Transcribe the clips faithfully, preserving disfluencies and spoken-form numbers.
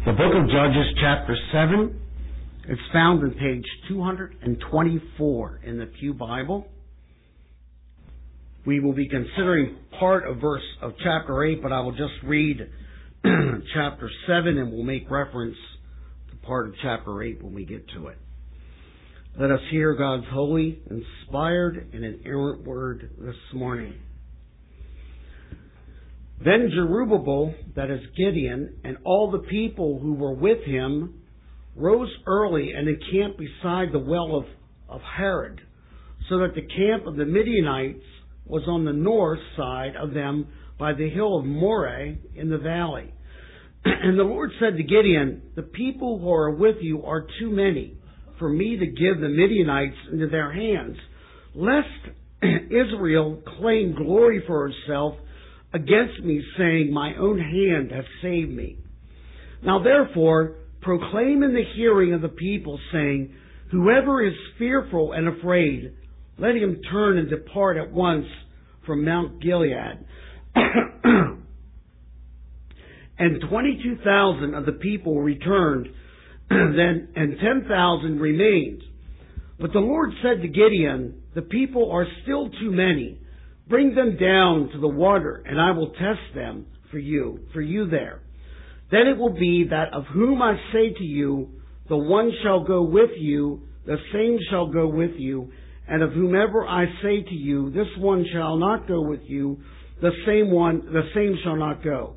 The book of Judges, chapter seven. It's found on page two hundred twenty-four in the Pew Bible. We will be considering part of verse of chapter eight, but I will just read chapter seven, and we'll make reference to part of chapter eight when we get to it. Let us hear God's holy, inspired, and inerrant word this morning. Then Jerubbaal, that is Gideon, and all the people who were with him rose early and encamped beside the well of, of Harod, so that the camp of the Midianites was on the north side of them by the hill of Moreh in the valley. And the Lord said to Gideon, the people who are with you are too many for me to give the Midianites into their hands, lest Israel claim glory for herself against me, saying, my own hand hath saved me. Now therefore proclaim in the hearing of the people, saying, whoever is fearful and afraid, let him turn and depart at once from Mount Gilead. And twenty-two thousand of the people returned, then and ten thousand remained. But the Lord said to Gideon, the people are still too many. Bring them down to the water, and I will test them for you, for you there. Then it will be that of whom I say to you, the one shall go with you, the same shall go with you, and of whomever I say to you, this one shall not go with you, the same one, the same shall not go.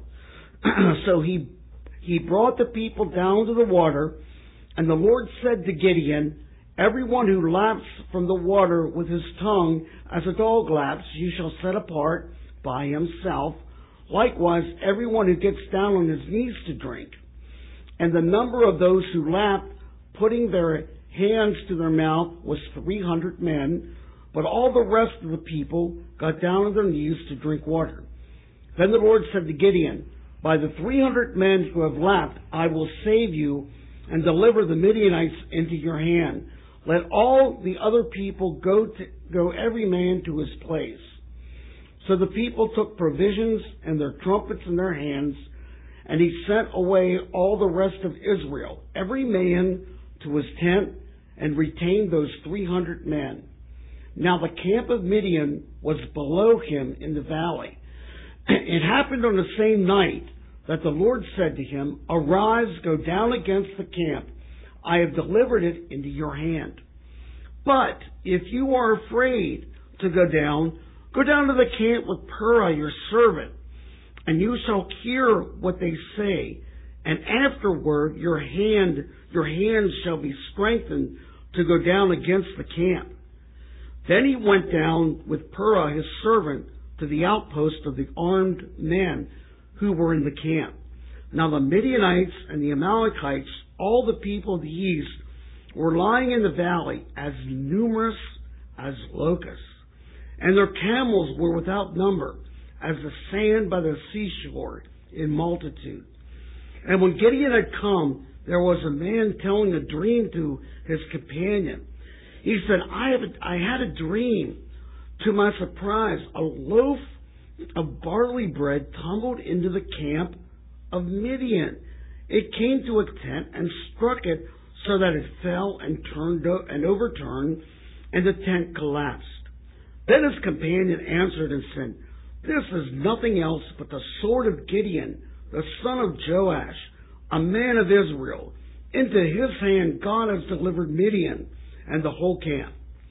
So he he brought the people down to the water, and the Lord said to Gideon, everyone who laps from the water with his tongue as a dog laps, you shall set apart by himself. Likewise, everyone who gets down on his knees to drink. And the number of those who lapped, putting their hands to their mouth, was three hundred men. But all the rest of the people got down on their knees to drink water. Then the Lord said to Gideon, by the three hundred men who have lapped, I will save you and deliver the Midianites into your hand. Let all the other people go to, go every man to his place. So the people took provisions and their trumpets in their hands, and he sent away all the rest of Israel, every man to his tent, and retained those three hundred men. Now the camp of Midian was below him in the valley. It happened on the same night that the Lord said to him, arise, go down against the camp. I have delivered it into your hand. But if you are afraid to go down, go down to the camp with Purah your servant, and you shall hear what they say, and afterward your hand, your hands shall be strengthened to go down against the camp. Then he went down with Purah his servant to the outpost of the armed men who were in the camp. Now the Midianites and the Amalekites, all the people of the east, were lying in the valley as numerous as locusts, and their camels were without number, as the sand by the seashore in multitude. And when Gideon had come, there was a man telling a dream to his companion. He said, I have a, I had a dream. To my surprise, a loaf of barley bread tumbled into the camp of Midian. It came to a tent and struck it so that it fell and turned and overturned, and the tent collapsed. Then his companion answered and said, this is nothing else but the sword of Gideon, the son of Joash, a man of Israel. Into his hand God has delivered Midian and the whole camp.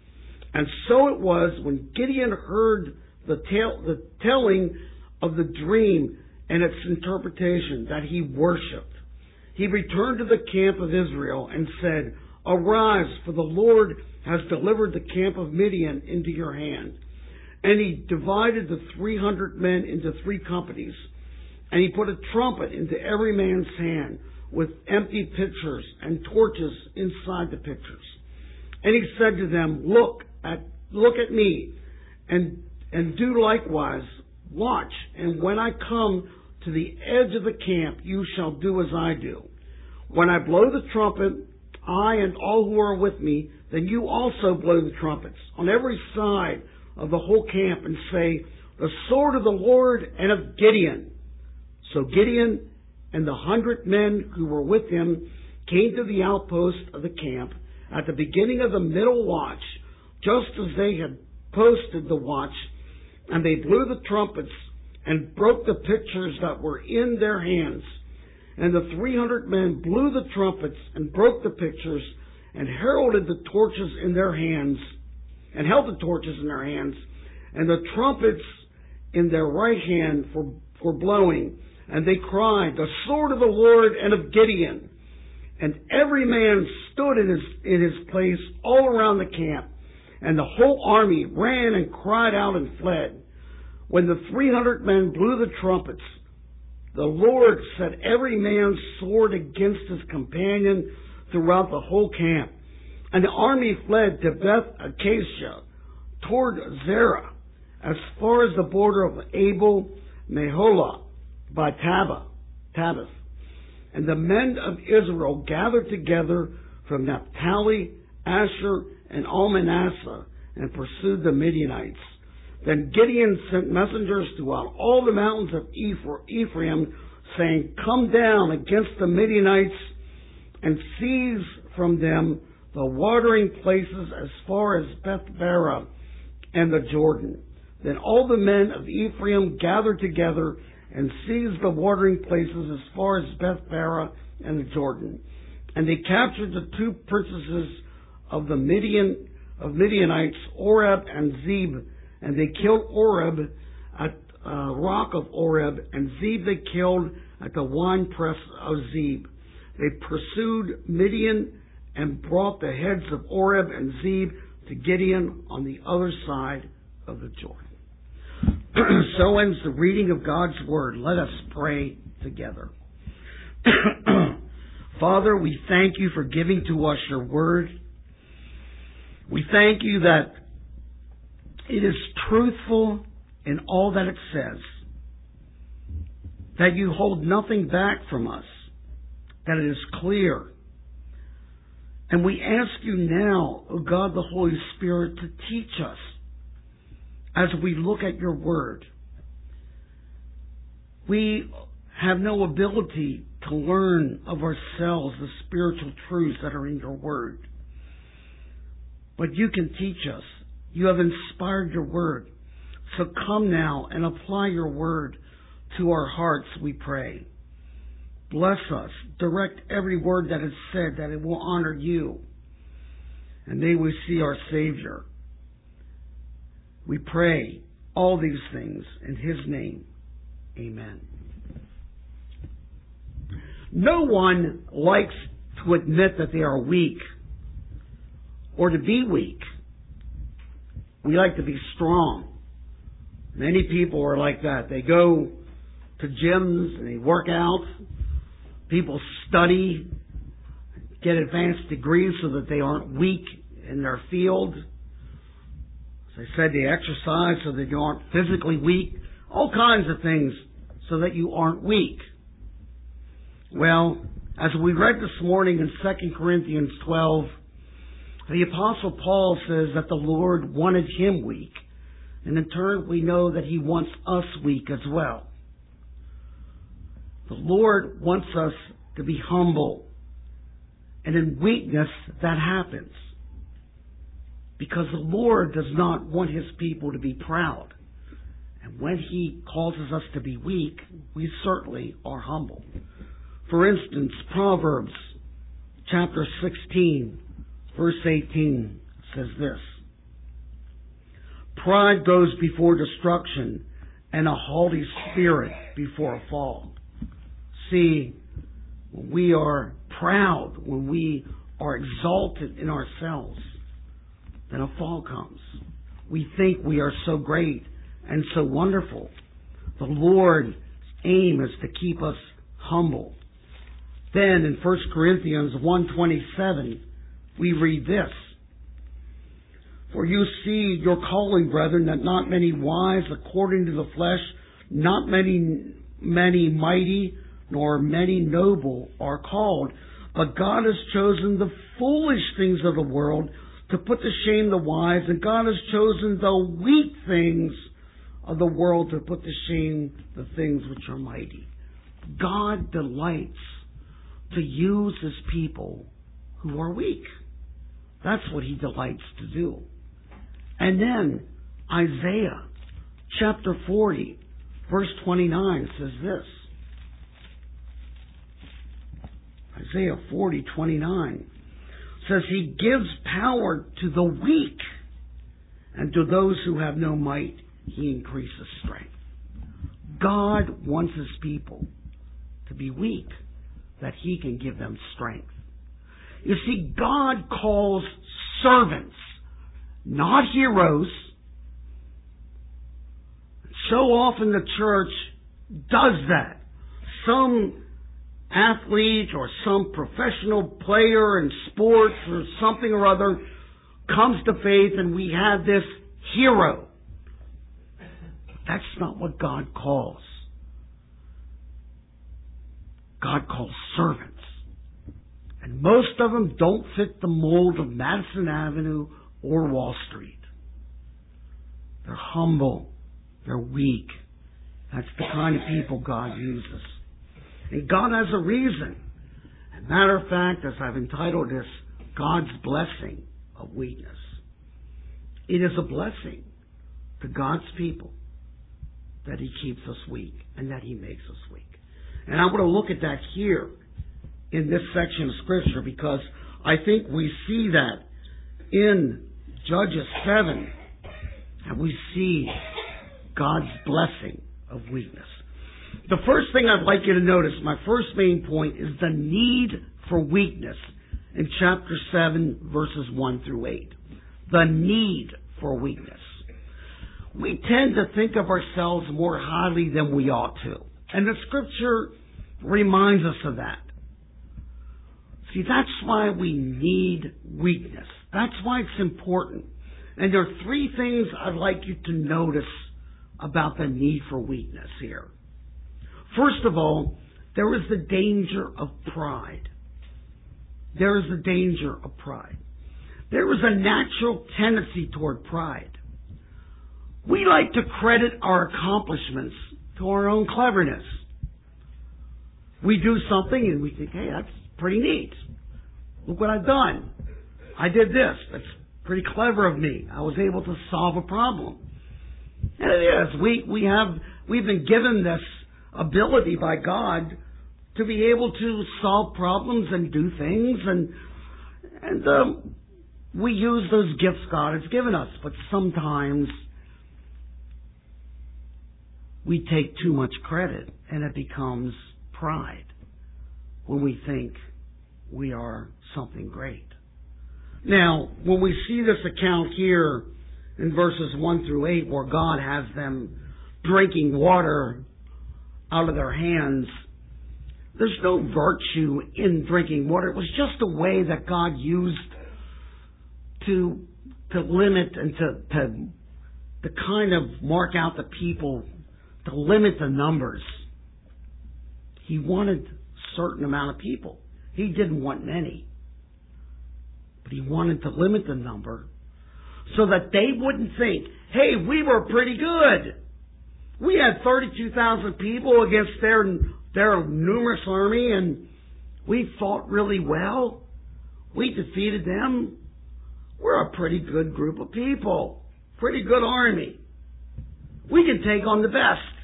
And so it was, when Gideon heard the, tell, the telling of the dream and its interpretation, that he worshipped. He returned to the camp of Israel and said, arise, for the Lord has delivered the camp of Midian into your hand. And he divided the three hundred men into three companies, and he put a trumpet into every man's hand with empty pitchers and torches inside the pitchers. And he said to them, look at, look at me, and, and do likewise. Watch, and when I come to the edge of the camp, you shall do as I do. When I blow the trumpet, I and all who are with me, then you also blow the trumpets on every side of the whole camp, and say, the sword of the Lord and of Gideon. So Gideon and the hundred men who were with him came to the outpost of the camp at the beginning of the middle watch, just as they had posted the watch, and they blew the trumpets and broke the pitchers that were in their hands. And the three hundred men blew the trumpets and broke the pitchers and heralded the torches in their hands, and held the torches in their hands, and the trumpets in their right hand for, for blowing. And they cried, "The sword of the Lord and of Gideon." And every man stood in his, in his place all around the camp. And the whole army ran and cried out and fled. When the three hundred men blew the trumpets, the Lord set every man's sword against his companion throughout the whole camp. And the army fled to Beth Acacia toward Zerah, as far as the border of Abel Meholah by Tabah, Tabith. And the men of Israel gathered together from Naphtali, Asher, and all Manasseh, and pursued the Midianites. Then Gideon sent messengers throughout all the mountains of Ephraim, saying, "Come down against the Midianites and seize from them the watering places as far as Beth-barah and the Jordan." Then all the men of Ephraim gathered together and seized the watering places as far as Beth-barah and the Jordan. And they captured the two princesses of the Midian of Midianites, Oreb and Zeb, and they killed Oreb at uh, rock of Oreb, and Zeb they killed at the winepress of Zeb. They pursued Midian and brought the heads of Oreb and Zeb to Gideon on the other side of the Jordan. So ends the reading of God's Word. Let us pray together. Father, we thank you for giving to us your Word. We thank you that it is truthful in all that it says, that you hold nothing back from us, that it is clear. And we ask you now, O God the Holy Spirit, to teach us as we look at your Word. We have no ability to learn of ourselves the spiritual truths that are in your Word. But you can teach us. You have inspired your Word. So come now and apply your Word to our hearts, we pray. Bless us. Direct every word that is said, that it will honor you. And may we see our Savior. We pray all these things in His name. Amen. No one likes to admit that they are weak or to be weak. We like to be strong. Many people are like that. They go to gyms and they work out. People study, get advanced degrees so that they aren't weak in their field. As I said, they exercise so that you aren't physically weak. All kinds of things so that you aren't weak. Well, as we read this morning in Second Corinthians twelve, the Apostle Paul says that the Lord wanted him weak. And in turn, we know that He wants us weak as well. The Lord wants us to be humble. And in weakness, that happens. Because the Lord does not want His people to be proud. And when He causes us to be weak, we certainly are humble. For instance, Proverbs chapter sixteen, verse eighteen says this: "Pride goes before destruction, and a haughty spirit before a fall." See, when we are proud, when we are exalted in ourselves, then a fall comes. We think we are so great and so wonderful. The Lord's aim is to keep us humble. Then in First Corinthians one twenty-seven, we read this: "For you see your calling, brethren, that not many wise according to the flesh, not many many mighty, nor many noble are called. But God has chosen the foolish things of the world to put to shame the wise, and God has chosen the weak things of the world to put to shame the things which are mighty." God delights to use His people who are weak. That's what He delights to do. And then Isaiah chapter forty, verse twenty-nine says this. Isaiah forty, twenty-nine says, He gives power to the weak, and to those who have no might, He increases strength. God wants His people to be weak, that He can give them strength. You see, God calls servants, not heroes. So often the church does that. Some athlete or some professional player in sports or something or other comes to faith and we have this hero. That's not what God calls. God calls servants. And most of them don't fit the mold of Madison Avenue or Wall Street. They're humble. They're weak. That's the kind of people God uses. And God has a reason. As a matter of fact, as I've entitled this, God's blessing of weakness. It is a blessing to God's people that He keeps us weak and that He makes us weak. And I want to look at that here in this section of Scripture because I think we see that in Judges seven, and we see God's blessing of weakness. The first thing I'd like you to notice, my first main point, is the need for weakness in chapter seven, verses one through eight. The need for weakness. We tend to think of ourselves more highly than we ought to. And the Scripture reminds us of that. See, that's why we need weakness. That's why it's important. And there are three things I'd like you to notice about the need for weakness here. First of all, there is the danger of pride. There is the danger of pride. There is a natural tendency toward pride. We like to credit our accomplishments to our own cleverness. We do something and we think, hey, that's pretty neat. Look what I've done. I did this. That's pretty clever of me. I was able to solve a problem. And it is. We, we have, we've been given this ability by God to be able to solve problems and do things, and and um, we use those gifts God has given us. But sometimes we take too much credit, and it becomes pride when we think we are something great. Now, when we see this account here in verses one through eight, where God has them drinking water out of their hands, there's no virtue in drinking water. It was just a way that God used to to limit and to, to to kind of mark out the people, to limit the numbers. He wanted a certain amount of people. He didn't want many. But He wanted to limit the number so that they wouldn't think, hey, we were pretty good. We had thirty-two thousand people against their their numerous army, and we fought really well. We defeated them. We're a pretty good group of people. Pretty good army. We can take on the best.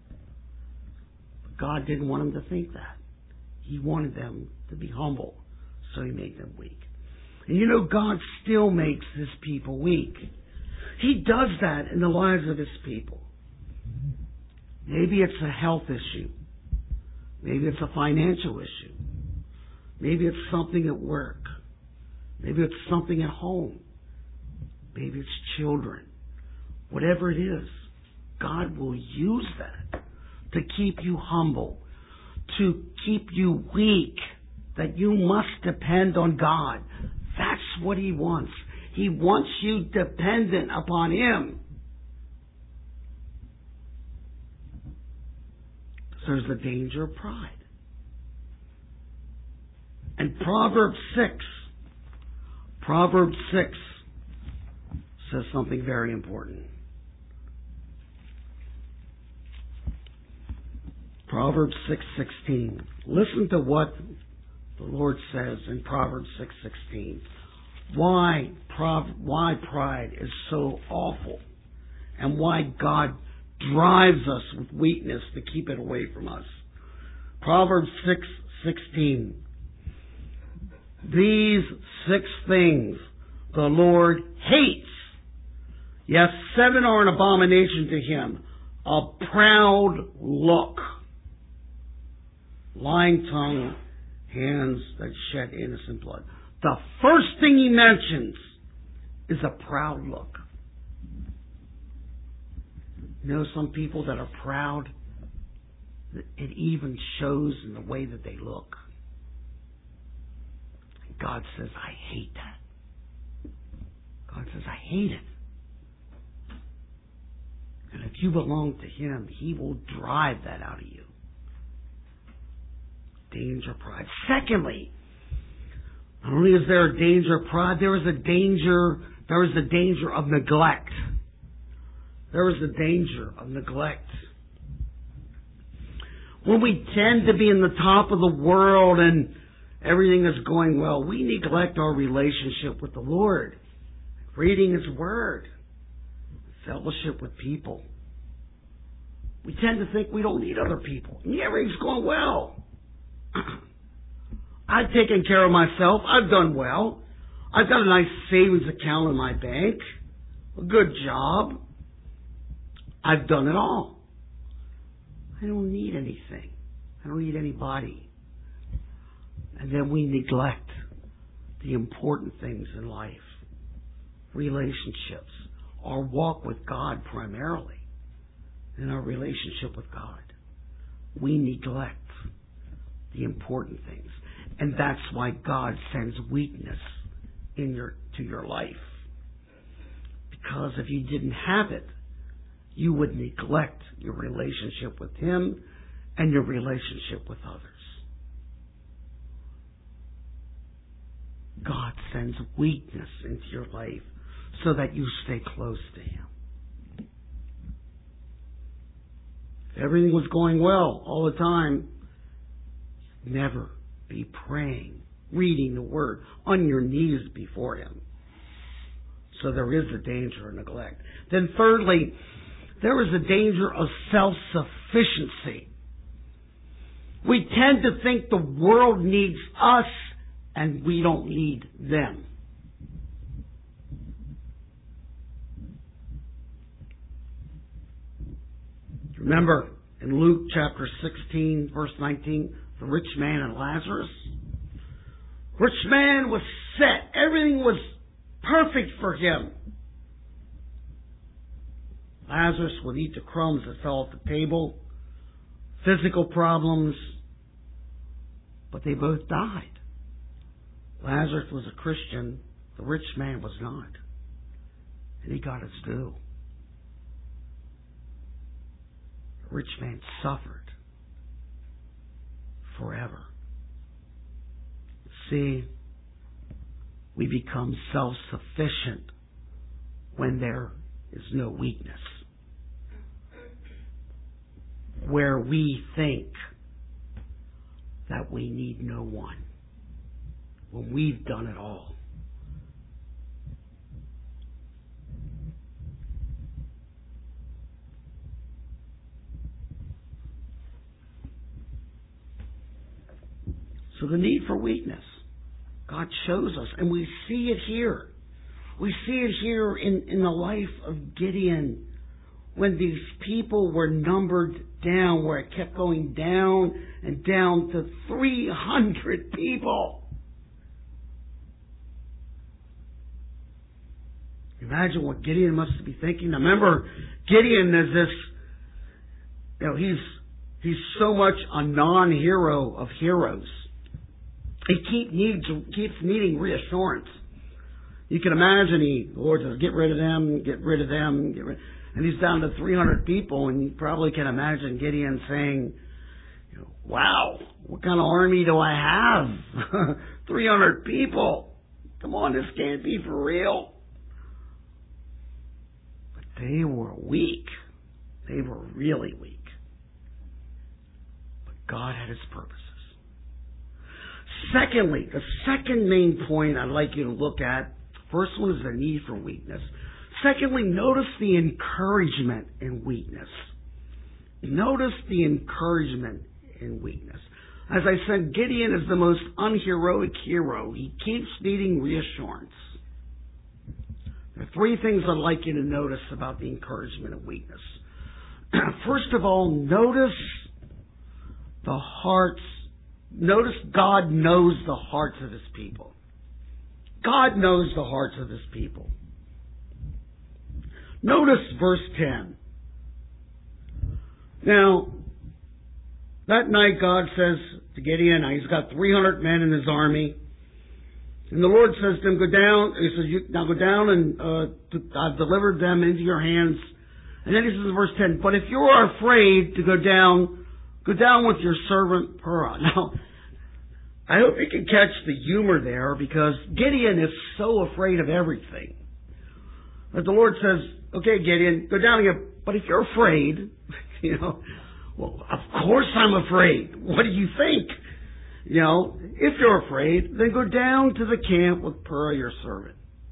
But God didn't want them to think that. He wanted them to be humble, so He made them weak. And you know, God still makes His people weak. He does that in the lives of His people. Maybe it's a health issue. Maybe it's a financial issue. Maybe it's something at work. Maybe it's something at home. Maybe it's children. Whatever it is, God will use that to keep you humble, to keep you weak, that you must depend on God. That's what He wants. He wants you dependent upon Him. There's the danger of pride. And Proverbs six, Proverbs six says something very important. Proverbs six sixteen. Listen to what the Lord says in Proverbs six sixteen. Why, prov- why pride is so awful, and why God drives us with weakness to keep it away from us. Proverbs six sixteen. These six things the Lord hates. Yes, seven are an abomination to him. A proud look, lying tongue, hands that shed innocent blood. The first thing he mentions is a proud look. You know, some people that are proud, it even shows in the way that they look. God says, I hate that. God says, I hate it. And if you belong to him, he will drive that out of you. Danger of pride. Secondly, not only is there a danger of pride, there is a danger, there is a danger of neglect. There is a danger of neglect. When we tend to be in the top of the world and everything is going well, we neglect our relationship with the Lord, reading his word, fellowship with people. We tend to think we don't need other people. And everything's going well. I've taken care of myself. I've done well. I've got a nice savings account in my bank. A good job. I've done it all. I don't need anything. I don't need anybody. And then we neglect the important things in life. Relationships. Our walk with God primarily. And our relationship with God. We neglect the important things. And that's why God sends weakness in your to your life. Because if you didn't have it, you would neglect your relationship with him and your relationship with others. God sends weakness into your life so that you stay close to him. If everything was going well all the time, never be praying, reading the word on your knees before him. So there is a danger of neglect. Then thirdly, there is a danger of self-sufficiency. We tend to think the world needs us and we don't need them. Remember in Luke chapter sixteen, verse nineteen, the rich man and Lazarus? Rich man was set. Everything was perfect for him. Lazarus would eat the crumbs that fell off the table. Physical problems. But they both died. Lazarus was a Christian. The rich man was not. And he got his due. The rich man suffered forever. See, we become self-sufficient when there is no weakness. Where we think that we need no one. When we've done it all. So the need for weakness, God shows us, and we see it here. We see it here in, in the life of Gideon, when these people were numbered down, where it kept going down and down to three hundred people. Imagine what Gideon must be thinking. Now remember, Gideon is this, you know, he's, he's so much a non-hero of heroes. He keep needs, keeps needing reassurance. You can imagine he, the Lord says, get rid of them, get rid of them, get rid. And he's down to three hundred people, and you probably can imagine Gideon saying, you know, wow, what kind of army do I have? three hundred people. Come on, this can't be for real. But they were weak. They were really weak. God had His purposes. Secondly, the second main point I'd like you to look at, first one is the need for weakness. Secondly, notice the encouragement in weakness. Notice the encouragement in weakness. As I said, Gideon is the most unheroic hero. He keeps needing reassurance. There are three things I'd like you to notice about the encouragement of weakness. First of all, notice the hearts. Notice God knows the hearts of His people. God knows the hearts of His people. Notice verse ten. Now, that night God says to Gideon, he's got three hundred men in his army. And the Lord says to him, go down. He says, you, now go down and uh, I've delivered them into your hands. And then he says in verse ten, but if you are afraid to go down, go down with your servant Purah. Now, I hope you can catch the humor there, because Gideon is so afraid of everything. But the Lord says, okay, Gideon, go down again. But if you're afraid, you know, well, of course I'm afraid. What do you think? You know, if you're afraid, then go down to the camp with Purah, your servant.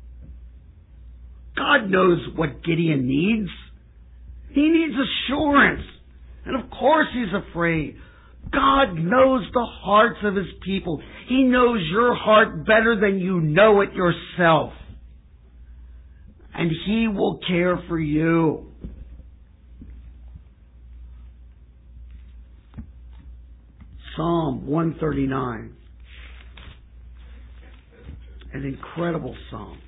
God knows what Gideon needs. He needs assurance. And of course he's afraid. God knows the hearts of His people. He knows your heart better than you know it yourself. And He will care for you. Psalm one thirty-nine. An incredible psalm.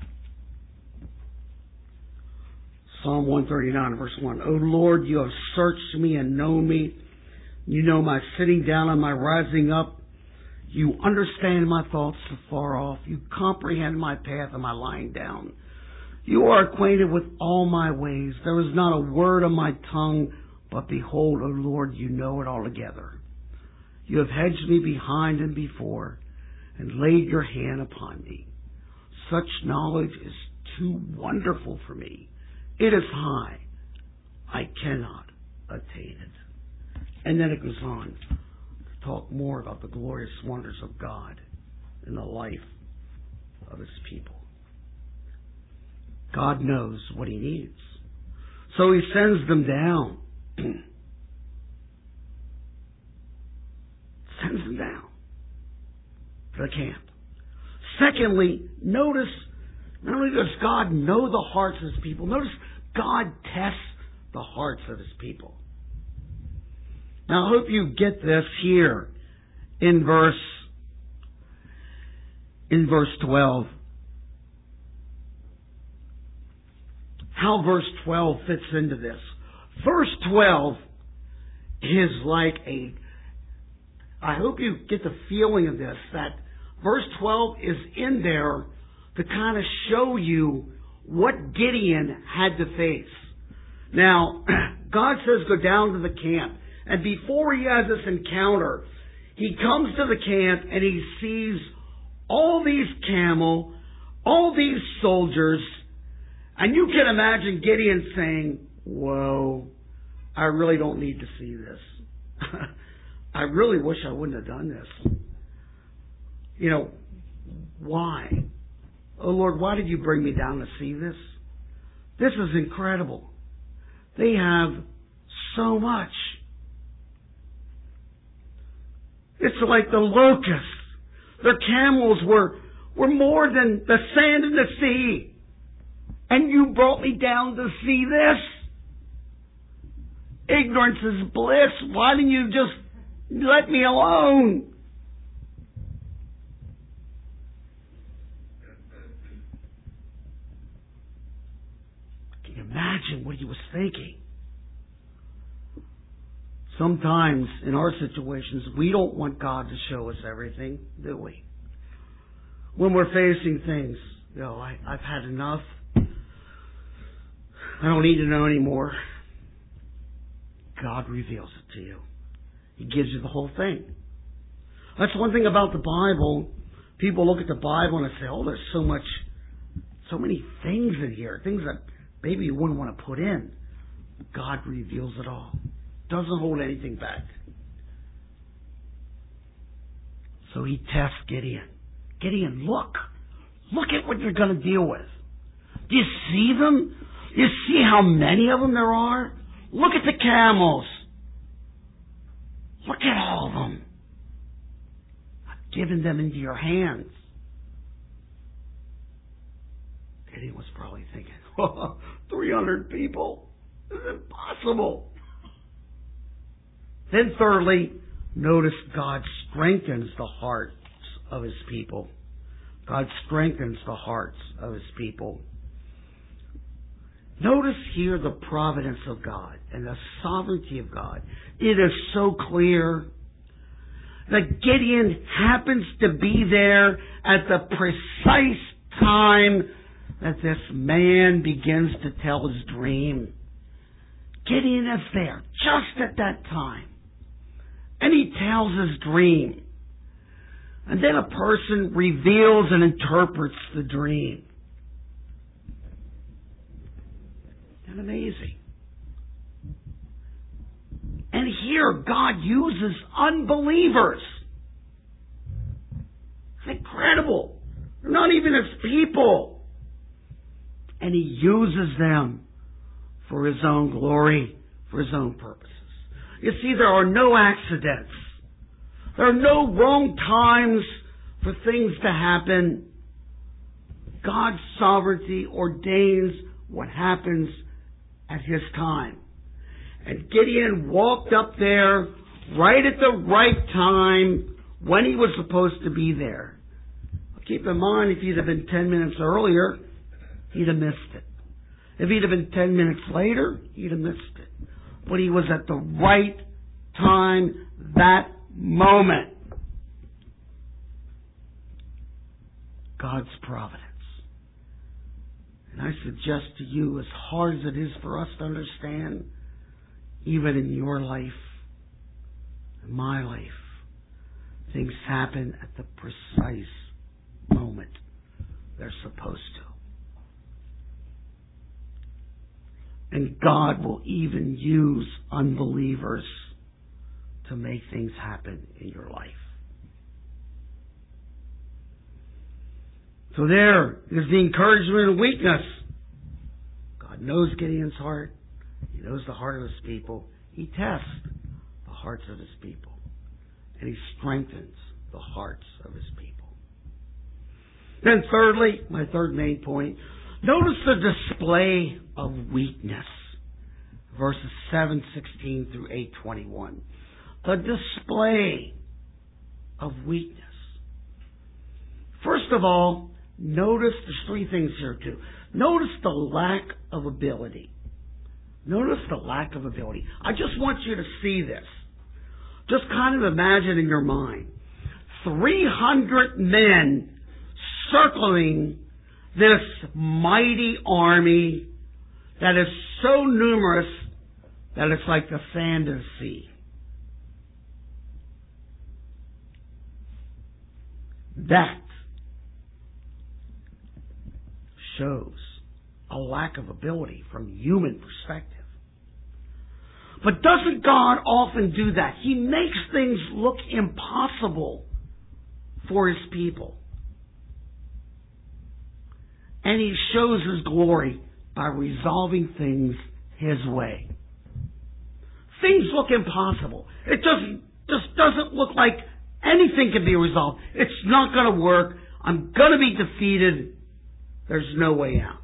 Psalm one thirty-nine, verse one. O Lord, you have searched me and known me. You know my sitting down and my rising up. You understand my thoughts afar off. You comprehend my path and my lying down. You are acquainted with all my ways. There is not a word on my tongue, but behold, O Lord, you know it altogether. You have hedged me behind and before, and laid your hand upon me. Such knowledge is too wonderful for me. It is high. I cannot attain it. And then it goes on to talk more about the glorious wonders of God in the life of His people. God knows what He needs. So He sends them down. Sends them down to the camp. Secondly, notice, not only does God know the hearts of His people, notice God tests the hearts of His people. Now, I hope you get this here in verse in verse twelve. How verse twelve fits into this. Verse twelve is like a, I hope you get the feeling of this, that verse twelve is in there to kind of show you what Gideon had to face. Now, God says go down to the camp. And before he has this encounter, he comes to the camp and he sees all these camel, all these soldiers, and you can imagine Gideon saying, whoa, I really don't need to see this. I really wish I wouldn't have done this. You know, why? Oh Lord, why did you bring me down to see this? This is incredible. They have so much. It's like the locusts. Their camels were, were more than the sand in the sea. And you brought me down to see this? Ignorance is bliss. Why didn't you just let me alone? Can you imagine what he was thinking? Sometimes in our situations, we don't want God to show us everything, do we? When we're facing things, you know, I, I've had enough. I don't need to know anymore. God reveals it to you. He gives you the whole thing. That's one thing about the Bible. People look at the Bible and say, oh, there's so much, so many things in here, things that maybe you wouldn't want to put in. God reveals it all. Doesn't hold anything back. So he tests Gideon. Gideon, look. Look at what you're going to deal with. Do you see them? Do you see how many of them there are? Look at the camels. Look at all of them. I've given them into your hands. Gideon was probably thinking, oh, three hundred people? This is impossible. Then thirdly, notice God strengthens the hearts of His people. God strengthens the hearts of His people. Notice here the providence of God and the sovereignty of God. It is so clear that Gideon happens to be there at the precise time that this man begins to tell his dream. Gideon is there just at that time. And he tells his dream. And then a person reveals and interprets the dream. Isn't that amazing? And here God uses unbelievers. It's incredible. They're not even His people. And He uses them for His own glory, for His own purposes. You see, there are no accidents. There are no wrong times for things to happen. God's sovereignty ordains what happens at His time. And Gideon walked up there right at the right time when he was supposed to be there. Keep in mind, if he'd have been ten minutes earlier, he'd have missed it. If he'd have been ten minutes later, he'd have missed it. But he was at the right time, that moment. God's providence. And I suggest to you, as hard as it is for us to understand, even in your life, in my life, things happen at the precise moment they're supposed to. And God will even use unbelievers to make things happen in your life. So there is the encouragement and weakness. God knows Gideon's heart. He knows the heart of His people. He tests the hearts of His people. And He strengthens the hearts of His people. Then thirdly, my third main point, notice the display of weakness. Verses seven sixteen through eight twenty-one. The display of weakness. First of all, notice there's three things here too. Notice the lack of ability. Notice the lack of ability. I just want you to see this. Just kind of imagine in your mind three hundred men circling this mighty army that is so numerous that it's like the sand of the sea. That shows a lack of ability from human perspective. But doesn't God often do that? He makes things look impossible for His people. And He shows His glory by resolving things His way. Things look impossible. It just, just doesn't look like anything can be resolved. It's not going to work. I'm going to be defeated. There's no way out.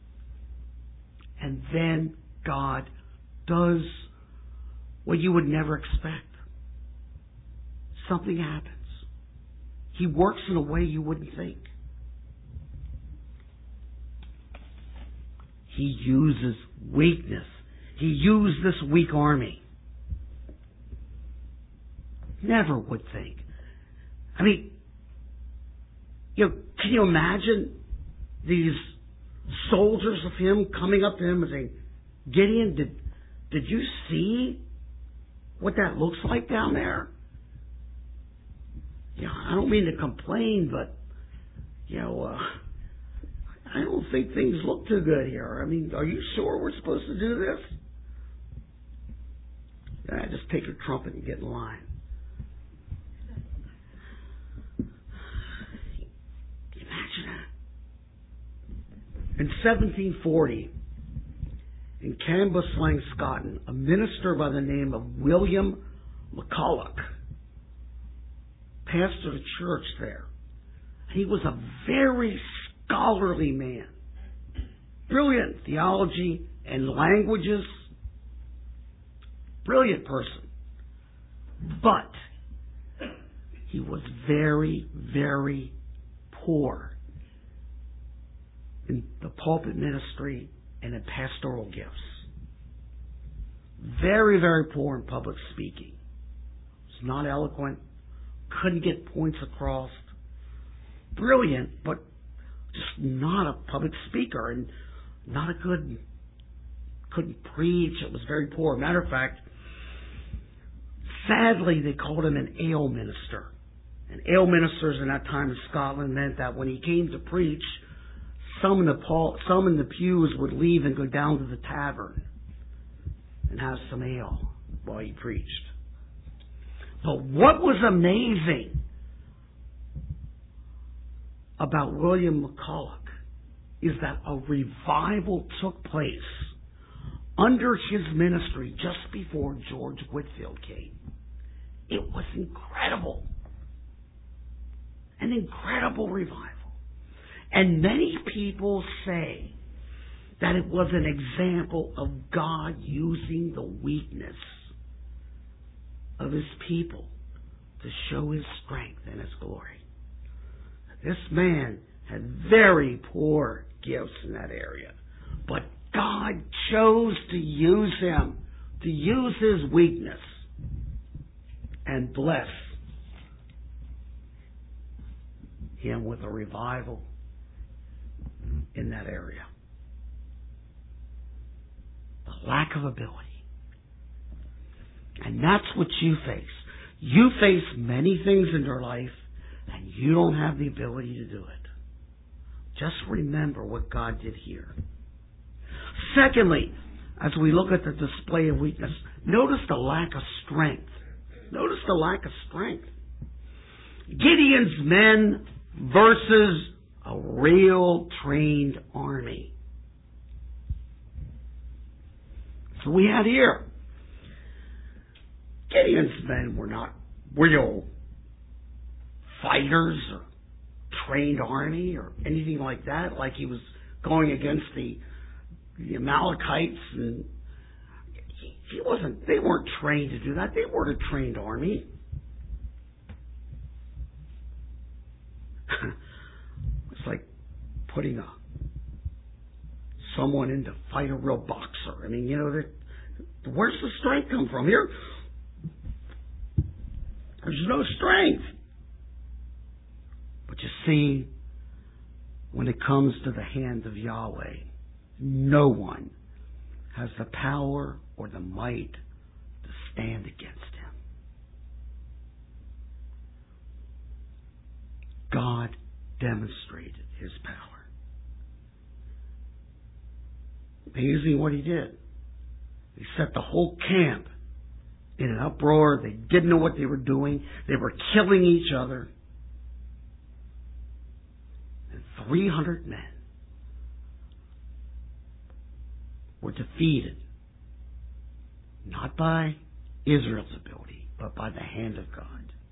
And then God does what you would never expect. Something happens. He works in a way you wouldn't think. He uses weakness. He used this weak army. Never would think. I mean, you know, can you imagine these soldiers of him coming up to him and saying, Gideon, did, did you see what that looks like down there? You know, I don't mean to complain, but, you know, uh, I don't think things look too good here. I mean, are you sure we're supposed to do this? Yeah, just take your trumpet and get in line. In seventeen forty, in Cambuslang, Scotland, a minister by the name of William McCulloch pastored a church there. He was a very scholarly man. Brilliant theology and languages. Brilliant person. But he was very, very poor in the pulpit ministry and in pastoral gifts. Very, very poor in public speaking. Was not eloquent. Couldn't get points across. Brilliant, but just not a public speaker and not a good, couldn't preach. It was very poor. Matter of fact, sadly, they called him an ale minister. And ale ministers in that time in Scotland meant that when he came to preach, some in the pul- some in the pews would leave and go down to the tavern and have some ale while he preached. But what was amazing about William McCulloch is that a revival took place under his ministry just before George Whitefield came. It was incredible. An incredible revival. And many people say that it was an example of God using the weakness of His people to show His strength and His glory. This man had very poor gifts in that area, but God chose to use him, to use his weakness and bless him with a revival in that area. The lack of ability. And that's what you face. You face many things in your life and you don't have the ability to do it. Just remember what God did here. Secondly, as we look at the display of weakness, notice the lack of strength. Notice the lack of strength. Gideon's men versus a real trained army. So we had here, Gideon's men were not real fighters or trained army or anything like that, like he was going against the, the Amalekites, and he, he wasn't, they weren't trained to do that. They weren't a trained army. It's like putting a someone in to fight a real boxer. I mean, you know, where's the strength come from? Here, there's no strength. But you see, when it comes to the hand of Yahweh, no one has the power or the might to stand against him. God demonstrated his power. Amazing what he did. He set the whole camp in an uproar. They didn't know what they were doing. They were killing each other. And three hundred men were defeated. Not by Israel's ability, but by the hand of God.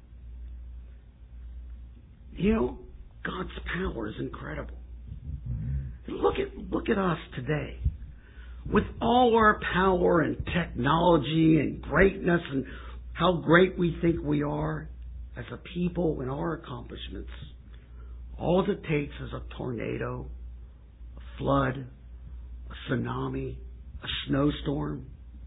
You know, God's power is incredible. Look at, look at us today. With all our power and technology and greatness and how great we think we are as a people and our accomplishments, all it takes is a tornado, a flood, a tsunami, a snowstorm.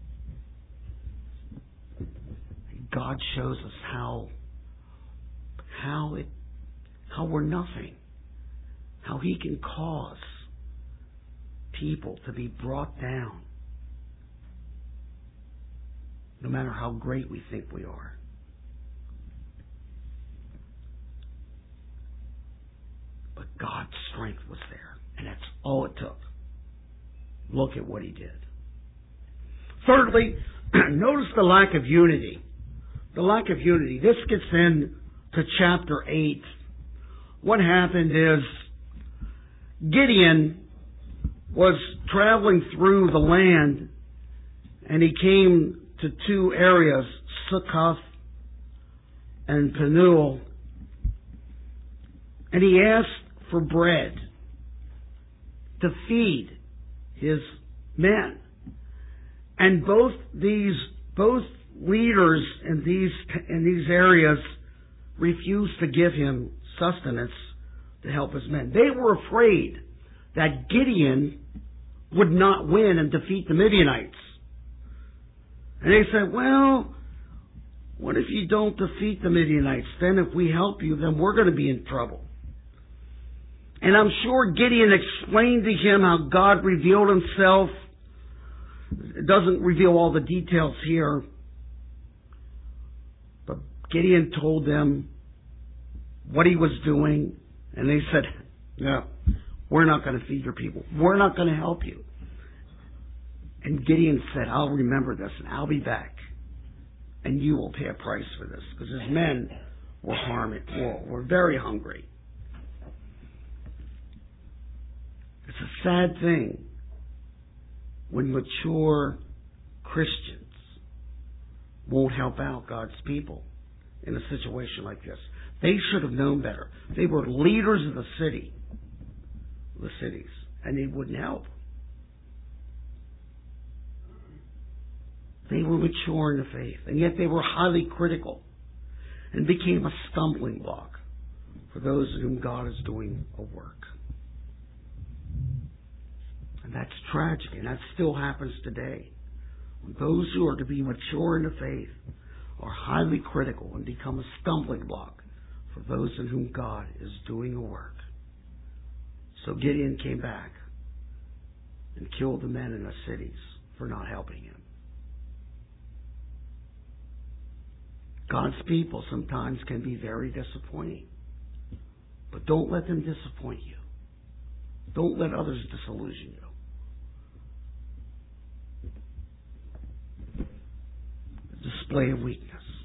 And God shows us how, how it, how we're nothing, how He can cause people to be brought down, no matter how great we think we are. But God's strength was there, and that's all it took. Look at what He did. Thirdly, notice the lack of unity. The lack of unity. This gets in to chapter eight. What happened is Gideon was traveling through the land, and he came to two areas, Succoth and Penuel, and he asked for bread to feed his men. And both these both leaders in these in these areas refused to give him sustenance to help his men. They were afraid that Gideon would not win and defeat the Midianites. And they said, well, what if you don't defeat the Midianites? Then if we help you, then we're going to be in trouble. And I'm sure Gideon explained to him how God revealed himself. It doesn't reveal all the details here. But Gideon told them what he was doing. And they said, no, we're not going to feed your people. We're not going to help you. And Gideon said, I'll remember this and I'll be back. And you will pay a price for this. Because his men were harmed, were, were very hungry. It's a sad thing when mature Christians won't help out God's people in a situation like this. They should have known better. They were leaders of the city, the cities, and they wouldn't help. They were mature in the faith, and yet they were highly critical and became a stumbling block for those in whom God is doing a work. And that's tragic, and that still happens today. When those who are to be mature in the faith are highly critical and become a stumbling block for those in whom God is doing a work. So Gideon came back and killed the men in the cities for not helping him. God's people sometimes can be very disappointing. But don't let them disappoint you. Don't let others disillusion you. Display of weakness.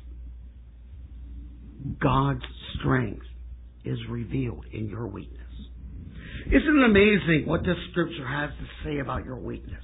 God's strength is revealed in your weakness. Isn't it amazing what this scripture has to say about your weakness?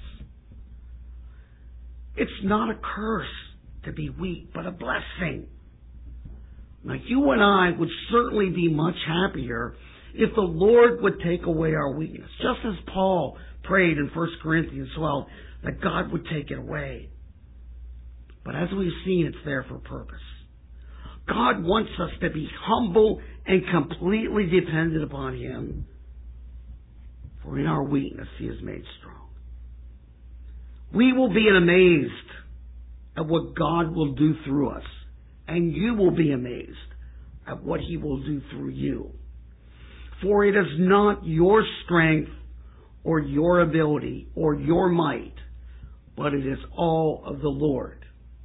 It's not a curse to be weak, but a blessing. Now, you and I would certainly be much happier if the Lord would take away our weakness. Just as Paul prayed in First Corinthians twelve that God would take it away. But as we've seen, it's there for purpose. God wants us to be humble and completely dependent upon Him. For in our weakness, He is made strong. We will be amazed at what God will do through us. And you will be amazed at what He will do through you. For it is not your strength or your ability or your might, but it is all of the Lord.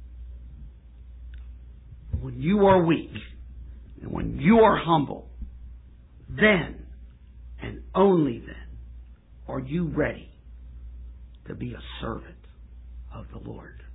When you are weak and when you are humble, then and only then are you ready to be a servant of the Lord.